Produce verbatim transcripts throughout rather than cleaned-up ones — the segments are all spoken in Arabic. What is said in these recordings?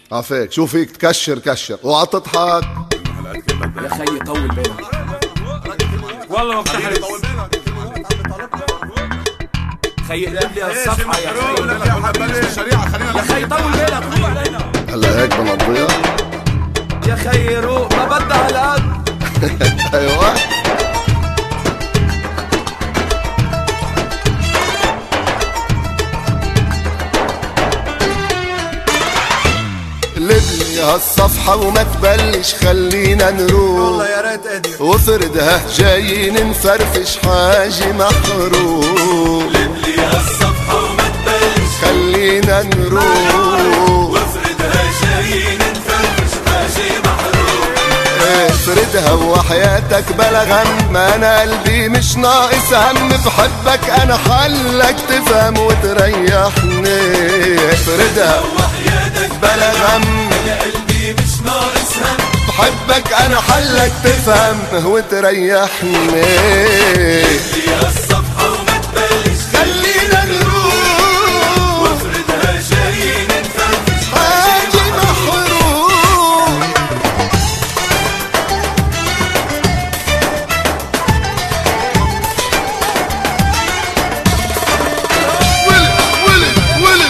عفاك شو فيك تكشر كشر اوعى تضحك يا خي طول بالك والله ما فتح عليك خي اقلب لي الصفحه يا خي يا خي طول بالك روق علينا هلا هيك بنقضيها يا خي روق ما بدها هالقد ايوه لبلي هالصفحة وما تبلش خلينا نروح والله يا ريت قدر وفردها جايين نفرفش حاجة محروق لبلي هالصفحة وما تبلش خلينا نروح وفردها جايين نفرفش حاجة محروق افردها وحياتك بلا غم ما انا قلبي مش ناقص هم بحبك انا حلك تفهم وتريحني افردها وحياتك بلا غم انا قلبي مش ناقص هم بحبك انا حلك تفهم وتريحني لبلي هالصفحة وما تبلش خلينا نروح وفردها جايين نفرفش حاجة محروق ولد ولد ولد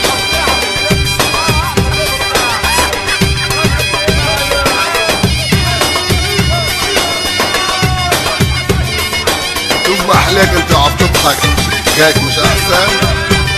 شوف ما احلاك انت عم تضحك هيك مش احسن؟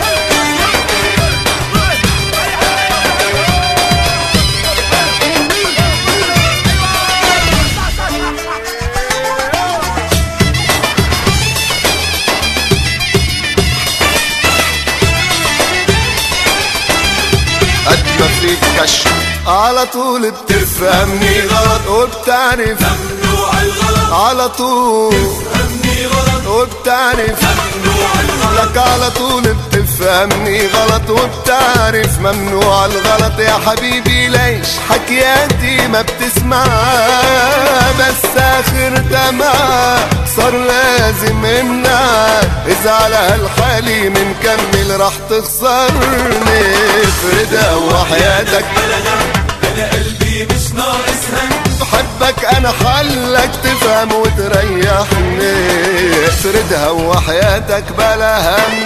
قد ما فيك كشف على طول بتفهمني غلط وبتعرف ممنوع الغلط على طول فهمني غلط وبتعرف ممنوع الغلط لك على طول بتفهمني غلط وبتعرف ممنوع الغلط يا حبيبي ليش حكياتي ما بتسمع بس اخر دمع صار لازم امنع اذا على هالحالي منكمل رح تخسرني افردها وحياتك انا قلبي مش ناقص هم بحبك انا حلك تفهم وتريحني افردها وحياتك بلا هم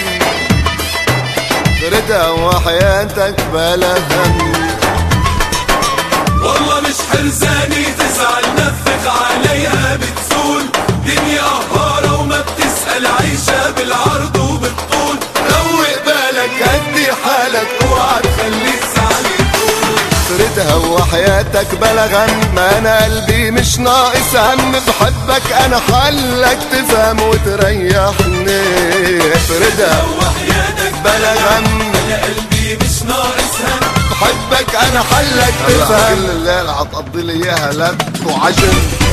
افردها وحياتك بلا هم والله مش حرزاني تزعل نفخ عليها بتزول دنيا قهارة وما بتسأل عيشة بالعرض وبالطول روق بالك هدي حالك اوعى تخلي الزعل يطول افردها وحياتك بلا غم ما انا قلبي مش ناقص هم بحبك انا حلك تفهم وتريحني افردها وحياتك بلا غم انا قلبي مش ناقص هم بحبك انا حلك تفهم كل الليل عتقضي لي اياها لت وعجن